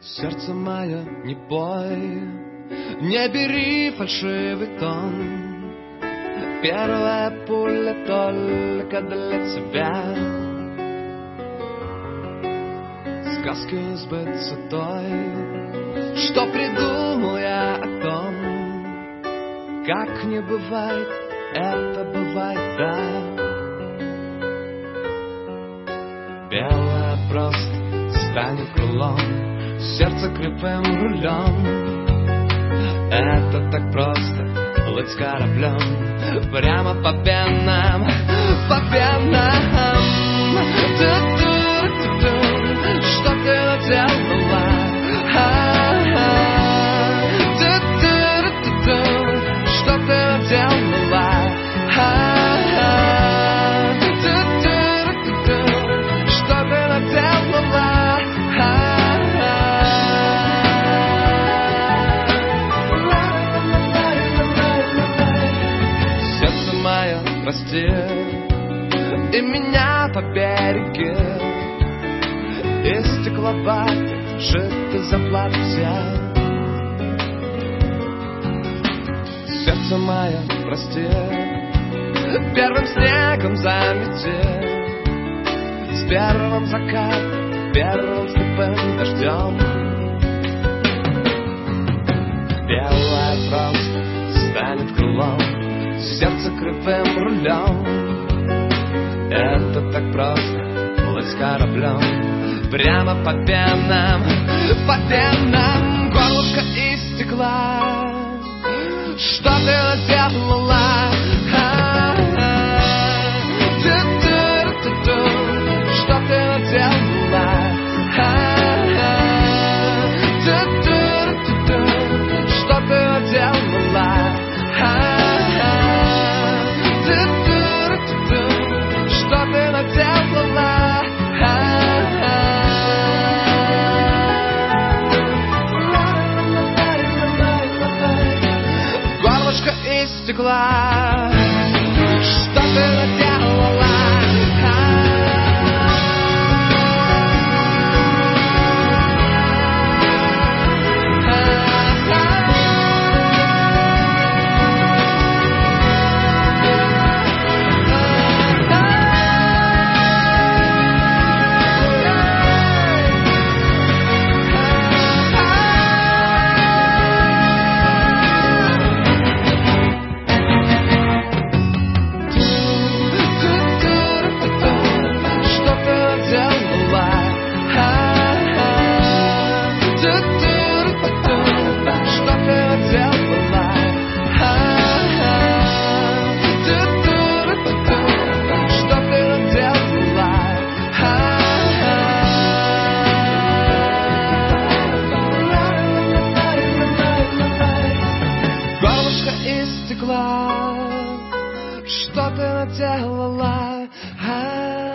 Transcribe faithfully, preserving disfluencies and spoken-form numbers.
Сердце мое, не пой, не бери фальшивый тон. Первая пуля только для тебя. Сказки сбыться той, что придумал я о том, как не бывает, это бывает, да. Белое просто станет крылом, сердце кривым рулем. Это так просто, плыть с кораблем прямо по пенам, по пенам. Ту-ту-ту-ту, что ты наделала? Ту-ту-ту-ту, что ты наделала? Ту-ту-ту-ту, что ты наделала? Сердце мое, прости, и меня по береге, и стекловатый жидкой заплаты вся. Сердце мое, прости, первым снегом замети, с первым закатом, первым слепым дождем. Белое просто станет крылом, сердце кривым рулем. Это так просто, плыть с кораблем прямо по пенам, по пенам. Горлышко из стекла, что ты наделала? Ту-ту-ту-ту, что ты наделала? Ту-ту-ту-ту, что ты наделала? Ту-ту-ту-ту, что ты наделала? Горлышко из стекла, что ты наделала? Что ты наделала?